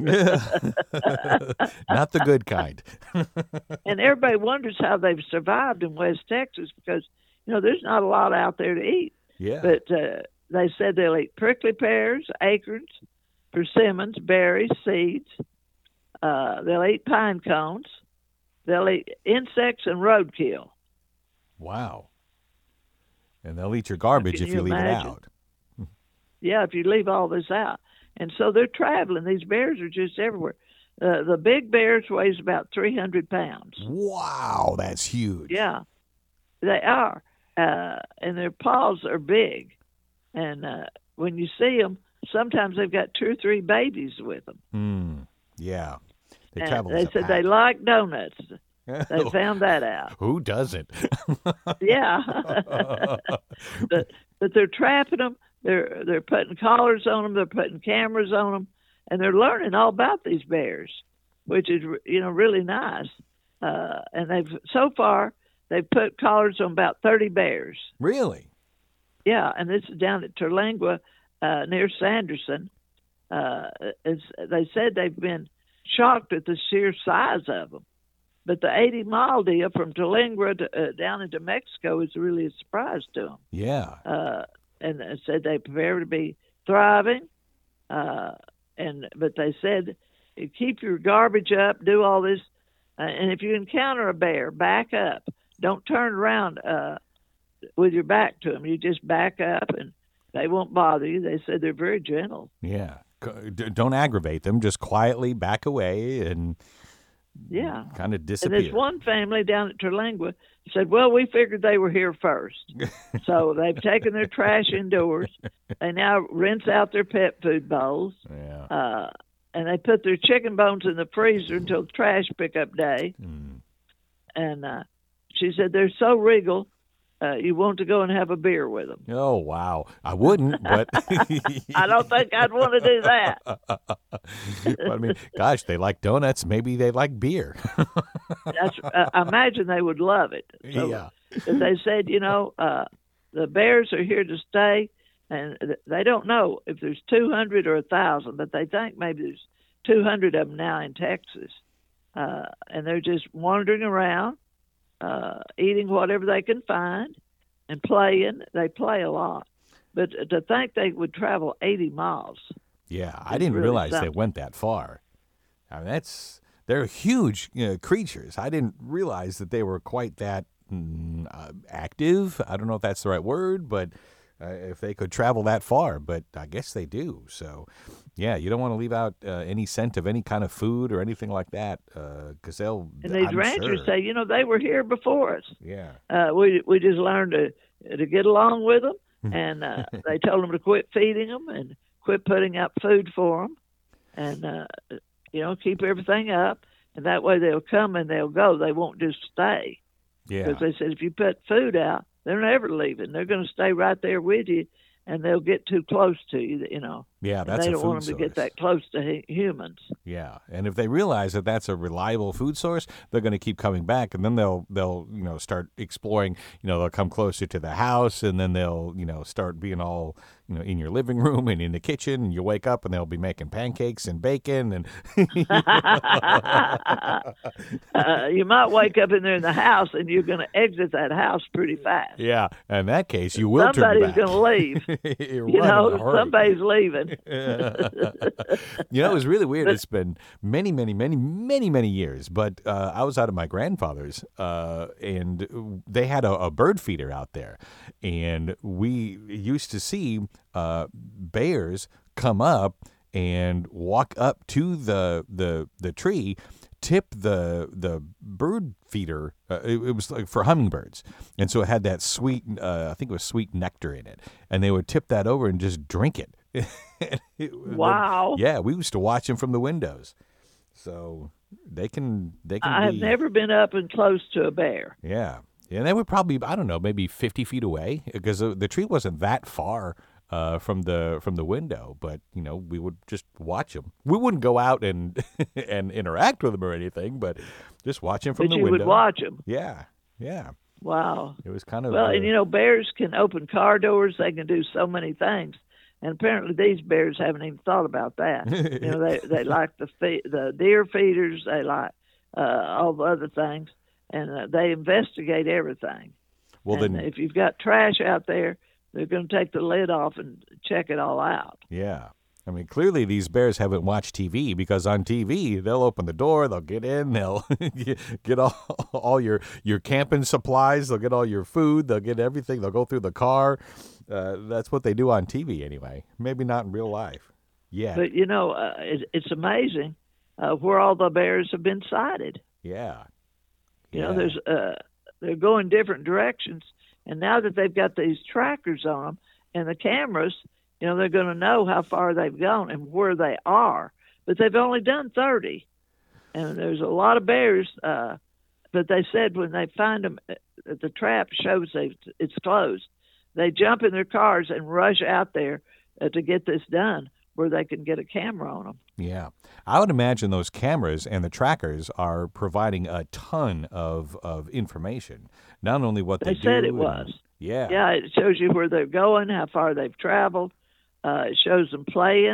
Not the good kind. And everybody wonders how they've survived in West Texas because, you know, there's not a lot out there to eat. Yeah. But uh, they said they'll eat prickly pears, acorns, persimmons, berries, seeds. Uh, they'll eat pine cones. They'll eat insects and roadkill. Wow. And they'll eat your garbage Can if you you leave imagine? it out. Yeah, if you leave all this out. And so they're traveling. These bears are just everywhere. Uh, the big bears weighs about three hundred pounds. Wow, that's huge. Yeah, they are. Uh, and their paws are big. And uh, when you see them, sometimes they've got two or three babies with them. Mm, yeah. They and travel they as a said pack. they like donuts. They found that out. Who doesn't? Yeah. but, but they're trapping them. They're they're putting collars on them. They're putting cameras on them, and they're learning all about these bears, which is you know really nice. Uh, and they've so far they've put collars on about thirty bears. Really? Yeah, and this is down at Terlingua uh, near Sanderson. Uh, it's, they said they've been shocked at the sheer size of them. But the eighty mile deal from Terlingua to, uh, down into Mexico is really a surprise to them. Yeah. Uh, and they said they prepare to be thriving. Uh, and but they said you keep your garbage up, do all this, uh, and if you encounter a bear, back up. Don't turn around uh, with your back to them. You just back up, and they won't bother you. They said they're very gentle. Yeah. Don't aggravate them. Just quietly back away and yeah, kind of disappear. And this one family down at Terlingua said, well, we figured they were here first. So they've taken their trash indoors. They now rinse out their pet food bowls. Yeah. Uh, and they put their chicken bones in the freezer until trash pickup day. Mm. And uh, she said they're so regal, uh, you want to go and have a beer with them. Oh, wow. I wouldn't, but... I don't think I'd want to do that. But, I mean, gosh, they like donuts. Maybe they like beer. That's, uh, I imagine they would love it. So, yeah. They said, you know, uh, the bears are here to stay, and they don't know if there's two hundred or one thousand, but they think maybe there's two hundred of them now in Texas. Uh, and they're just wandering around, uh, eating whatever they can find and playing. They play a lot. But to think they would travel eighty miles. Yeah, I didn't really realize something. they went that far. I mean, that's they're huge you know, creatures. I didn't realize that they were quite that mm, uh, active. I don't know if that's the right word, but uh, if they could travel that far, but I guess they do. So, yeah, you don't want to leave out uh, any scent of any kind of food or anything like that because uh, they'll. And these I'm ranchers sure. say, you know, they were here before us. Yeah. Uh, we we just learned to to get along with them, and uh, they told them to quit feeding them and quit putting up food for them, and uh, you know, keep everything up, and that way they'll come and they'll go. They won't just stay. Yeah. Because they said if you put food out, they're never leaving. They're going to stay right there with you, and they'll get too close to you, you know. Yeah, that's and they a don't food want them source. to get that close to hu- humans. Yeah, and if they realize that that's a reliable food source, they're going to keep coming back, and then they'll they'll you know start exploring. You know, they'll come closer to the house, and then they'll you know start being all you know in your living room and in the kitchen. And you wake up, and they'll be making pancakes and bacon, and uh, you might wake up in there in the house, and you're going to exit that house pretty fast. Yeah, in that case, you will Somebody's turn back. going to leave. you You know, hurry. somebody's leaving. You know, it was really weird. It's been many, many, many, many, many years. But uh, I was out at my grandfather's, uh, and they had a, a bird feeder out there. And we used to see uh, bears come up and walk up to the the the tree, tip the the bird feeder. Uh, it, it was like for hummingbirds, and so it had that sweet, uh, I think it was sweet nectar in it, and they would tip that over and just drink it. it Wow! Yeah, we used to watch them from the windows, so they can they can. I have be, never been up and close to a bear. Yeah, and they were probably I don't know maybe fifty feet away because the, the tree wasn't that far. Uh, from the from the window, but you know we would just watch them. We wouldn't go out and and interact with them or anything, but just watch them from but the you window. would watch them. Yeah, yeah. Wow. It was kind of well, uh, and you know bears can open car doors. They can do so many things, and apparently these bears haven't even thought about that. you know they they like the fe- the deer feeders. They like uh, all the other things, and uh, they investigate everything. Well, and then if you've got trash out there, they're going to take the lid off and check it all out. Yeah. I mean, clearly these bears haven't watched T V because on T V, they'll open the door, they'll get in, they'll get all, all your, your camping supplies, they'll get all your food, they'll get everything, they'll go through the car. Uh, that's what they do on T V anyway. Maybe not in real life. Yeah. But, you know, uh, it, it's amazing uh, where all the bears have been sighted. Yeah. You yeah. know, there's uh, they're going different directions. And now that they've got these trackers on them and the cameras, you know, they're going to know how far they've gone and where they are. But they've only done thirty. And there's a lot of bears. Uh, but they said when they find them, uh, the trap shows they it's closed. They jump in their cars and rush out there uh, to get this done where they can get a camera on them. Yeah. I would imagine those cameras and the trackers are providing a ton of, of information. Not only what they, they said do. it was. And, yeah. Yeah, it shows you where they're going, how far they've traveled. Uh, it shows them playing.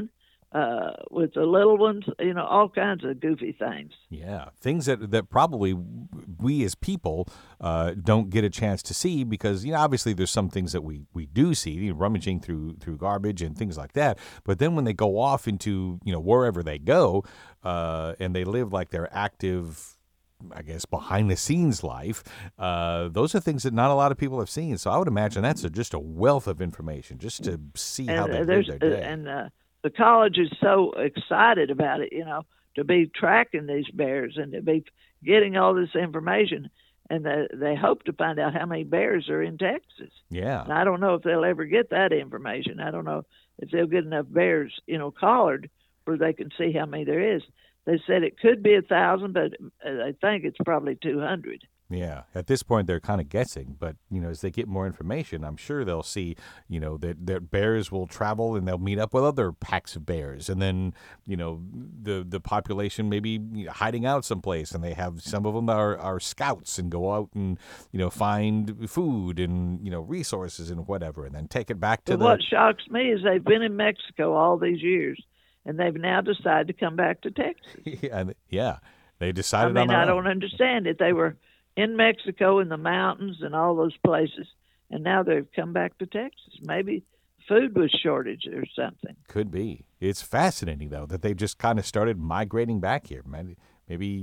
uh, with the little ones, you know, all kinds of goofy things. Yeah, things that that probably we as people uh, don't get a chance to see because you know obviously there's some things that we, we do see, you know, rummaging through through garbage and things like that. But then when they go off into you know wherever they go uh, and they live like their active, I guess, behind the scenes life, uh, those are things that not a lot of people have seen. So I would imagine that's a, just a wealth of information just to see And how they uh, live there's their day. and uh, the college is so excited about it, you know, to be tracking these bears and to be getting all this information. And they, they hope to find out how many bears are in Texas. Yeah. And I don't know if they'll ever get that information. I don't know if they'll get enough bears, you know, collared where they can see how many there is. They said it could be a thousand, but I think it's probably two hundred. Yeah. At this point, they're kind of guessing, but you know, as they get more information, I'm sure they'll see, you know, that, that bears will travel and they'll meet up with other packs of bears, and then you know, the the population maybe hiding out someplace, and they have some of them are, are scouts and go out and you know find food and you know resources and whatever, and then take it back to but the. What shocks me is they've been in Mexico all these years, and they've now decided to come back to Texas. yeah, yeah, they I decided. mean, on their I own. don't understand it. They were in Mexico in the mountains and all those places, and now they've come back to Texas. Maybe food was shortage or something. Could be. It's fascinating though that they just kind of started migrating back here. Maybe, maybe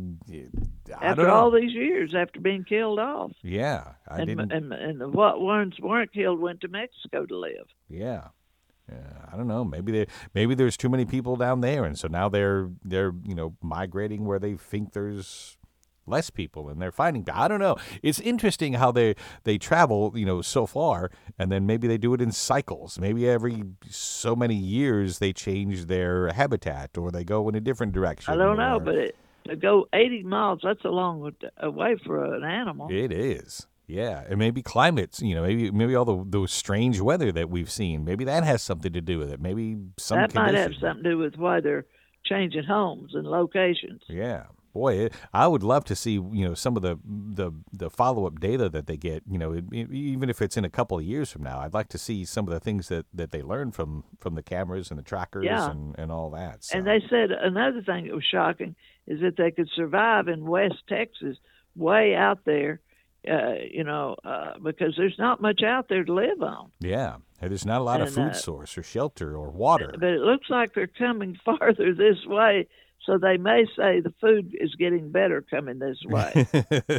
I After don't know. all these years, after being killed off. Yeah, I and, didn't. and and the what ones weren't killed went to Mexico to live. Yeah. Yeah, I don't know. Maybe they maybe there's too many people down there, and so now they're they're you know migrating where they think there's less people, and they're finding. I don't know. It's interesting how they they travel, you know, so far, and then maybe they do it in cycles. Maybe every so many years they change their habitat, or they go in a different direction. I don't know, or- but it, to go eighty miles, that's a long wa- way for an animal. It is. Yeah, and maybe climates, you know, maybe maybe all the those strange weather that we've seen, maybe that has something to do with it. Maybe some that might have condition. something to do with why they're changing homes and locations. Yeah, boy, it, I would love to see you know some of the the, the follow up data that they get. You know, it, it- even if it's in a couple of years from now, I'd like to see some of the things that, that they learn from from the cameras and the trackers Yeah. and, and all that. So. And they said another thing that was shocking is that they could survive in West Texas, way out there, uh, you know, uh, because there's not much out there to live on. yeah, and there's not a lot of And, food uh, source or shelter or water. But it looks like they're coming farther this way, so they may say the food is getting better coming this way.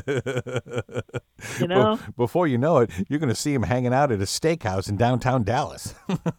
You know? Be- Before you know it, you're going to see him hanging out at a steakhouse in downtown Dallas.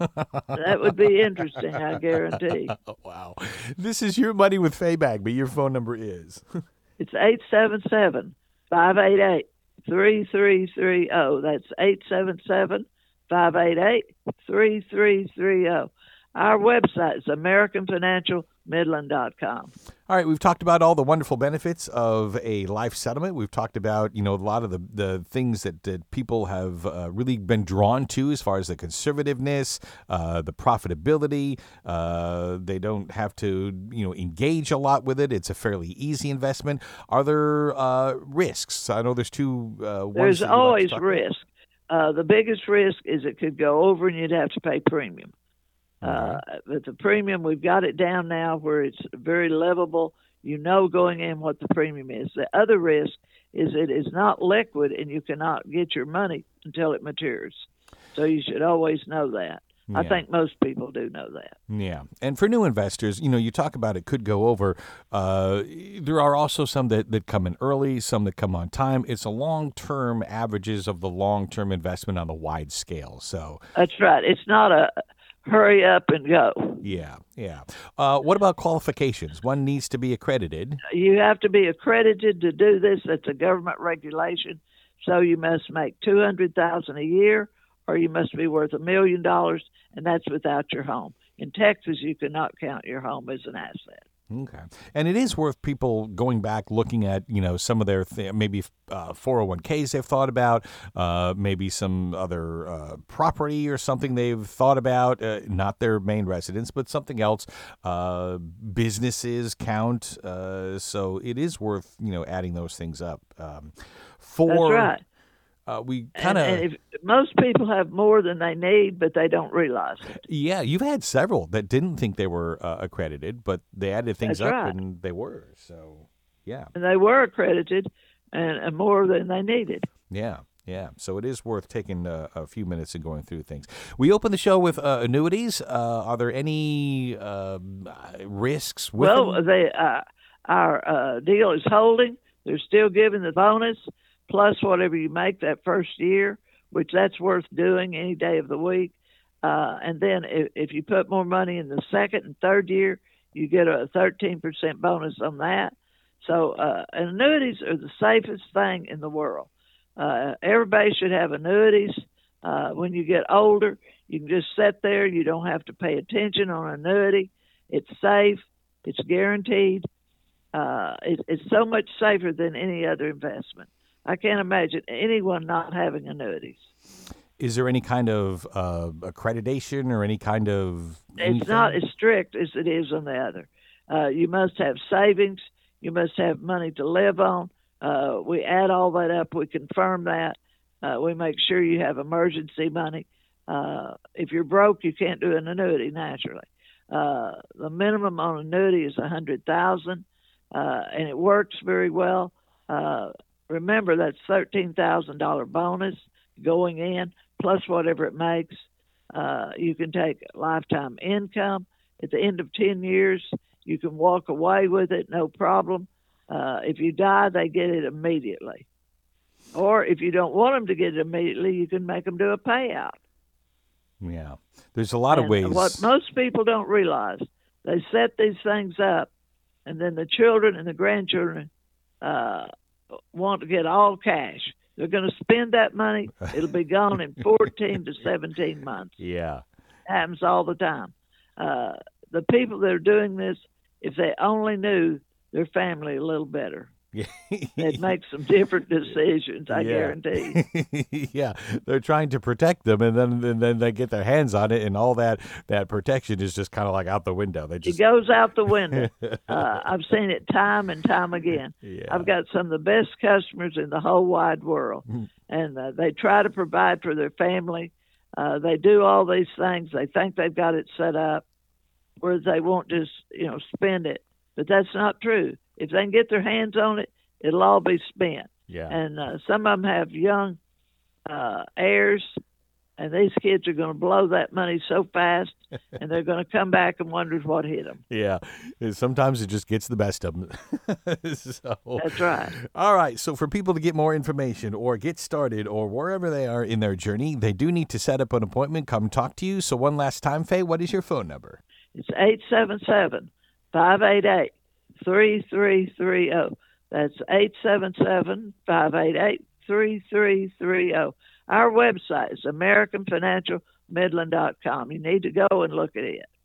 That would be interesting, I guarantee. Wow. This is Your Money with Fayback, but your phone number is. It's eight seven seven, five eight eight, three three three zero. That's eight seven seven, five eight eight, three three three zero. Our website is american financial midland dot com. All right, we've talked about all the wonderful benefits of a life settlement. We've talked about, you know, a lot of the, the things that, that people have uh, really been drawn to as far as the conservativeness, uh, the profitability. Uh, they don't have to, you know, engage a lot with it. It's a fairly easy investment. Are there uh, risks? I know there's two uh, ones. There's that you'd like to always talk about. risk. Uh, the biggest risk is it could go over and you'd have to pay premium. Uh, but the premium, we've got it down now where it's very livable. You know going in what the premium is. The other risk is it is not liquid and you cannot get your money until it matures. So you should always know that. I Yeah. think most people do know that. Yeah. And for new investors, you know, you talk about it could go over. Uh, there are also some that, that come in early, some that come on time. It's a long-term averages of the long-term investment on a wide scale. So, That's right. It's not a hurry up and go. yeah, yeah. Uh, what about qualifications? One needs to be accredited. You have to be accredited to do this. That's a government regulation. So you must make two hundred thousand dollars a year, or you must be worth a million dollars, and that's without your home. In Texas, you cannot count your home as an asset. Okay. And it is worth people going back, looking at, you know, some of their, th- maybe uh, four oh one k's they've thought about, uh, maybe some other uh, property or something they've thought about, uh, not their main residence, but something else. Uh, businesses count. Uh, so it is worth, you know, adding those things up. Um, for, That's right. Uh, we And, kind of, and if, most people have more than they need, but they don't realize it. yeah, you've had several that didn't think they were uh, accredited, but they added things That's up right. and they were. So, yeah, And they were accredited and, and more than they needed. yeah. Yeah, so it is worth taking a, a few minutes and going through things. We open the show with uh, annuities. Uh, are there any uh, risks with Well, them? they, uh, our uh, deal is holding. They're still giving the bonus plus whatever you make that first year, which that's worth doing any day of the week. Uh, and then if, if you put more money in the second and third year, you get a thirteen percent bonus on that. So uh, annuities are the safest thing in the world. Uh, everybody should have annuities. Uh, when you get older, you can just sit there. You don't have to pay attention on an annuity. It's safe. It's guaranteed. Uh, it, it's so much safer than any other investment. I can't imagine anyone not having annuities. Is there any kind of uh, accreditation or any kind of anything? It's not as strict as it is on the other. Uh, you must have savings. You must have money to live on. Uh, we add all that up. We confirm that. Uh, we make sure you have emergency money. Uh, if you're broke, you can't do an annuity naturally. Uh, the minimum on annuity is a hundred thousand, uh, and it works very well. Uh, remember, that's thirteen thousand dollar bonus going in plus whatever it makes. Uh, you can take lifetime income at the end of ten years. You can walk away with it, no problem. Uh, if you die, they get it immediately. Or if you don't want them to get it immediately, you can make them do a payout. Yeah. There's a lot of and ways. What most people don't realize, they set these things up, and then the children and the grandchildren uh, want to get all cash. They're going to spend that money. It'll be gone in fourteen to seventeen months. Yeah. It happens all the time. Uh, the people that are doing this, if they only knew their family a little better, they'd make some different decisions, I Yeah. guarantee. Yeah, they're trying to protect them, and then and then they get their hands on it, and all that that protection is just kind of like out the window. They just It goes out the window. uh, I've seen it time and time again. Yeah. I've got some of the best customers in the whole wide world, and uh, they try to provide for their family. Uh, they do all these things. They think they've got it set up where they won't just, you know, spend it. But that's not true. If they can get their hands on it, it'll all be spent. Yeah. And uh, some of them have young uh, heirs, and these kids are going to blow that money so fast, and they're going to come back and wonder what hit them. Yeah, sometimes it just gets the best of them. So, That's right. All right, so for people to get more information or get started or wherever they are in their journey, they do need to set up an appointment, come talk to you. So one last time, Faye, what is your phone number? It's eight seven seven, five eight eight, three three three zero. That's eight seven seven, five eight eight, three three three zero. Our website is American Financial Midland dot com. You need to go and look at it.